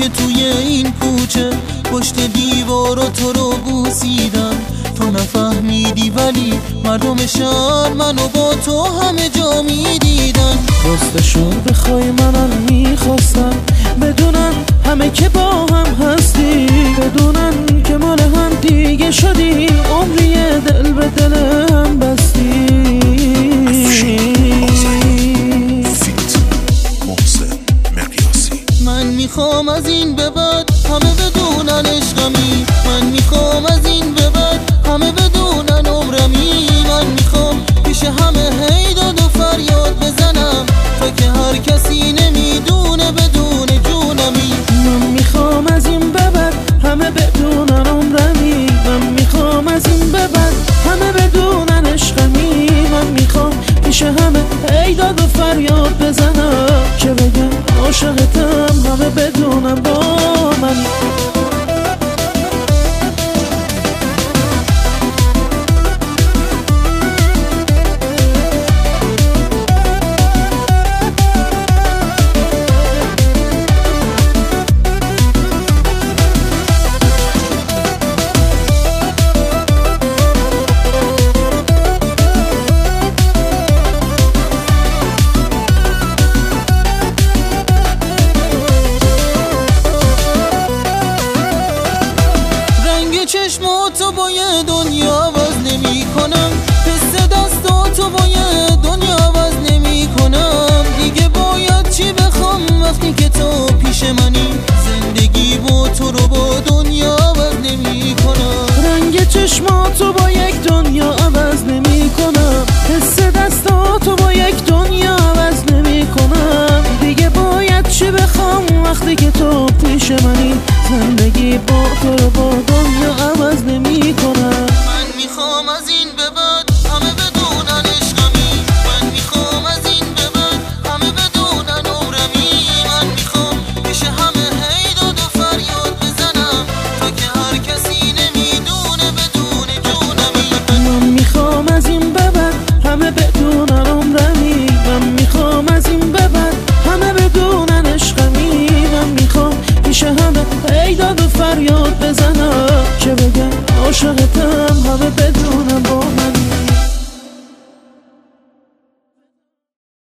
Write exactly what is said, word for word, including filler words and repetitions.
که توی این کوچه پشت دیوار و تو رو بوسیدن، تو نفهمیدی ولی مردم شهر منو با تو همه جا میدیدن. راستشو بخوای منم میخواستم بدونن همه که با هم هستی، بدونن که مال هم دیگه شدی، عمری دل به دل هم بستی. من میخوام از این به بعد همه بدونن عشقمی، من میخوام از این به بعد همه بدونن عمرمی، من میخوام پیش همه هی داد و فریاد بزنم تا که هر کسی نمیدونه بدون جونمی. من میخوام از این به بعد همه بدونن عمرمی، من میخوام از این به بعد همه بدونن عشقمی، من میخوام پیش همه هی داد و فریاد بزنم که بگم عاشقتم، همه بدونم با من. چشماتو با یه دنیا عوض نمی کنم، حس دستاتو با یه دنیا عوض نمی کنم، دیگه باید چی بخوام وقتی که تو پیش منی، زندگی با تو رو با دنیا عوض نمی کنم. رنگ چشماتو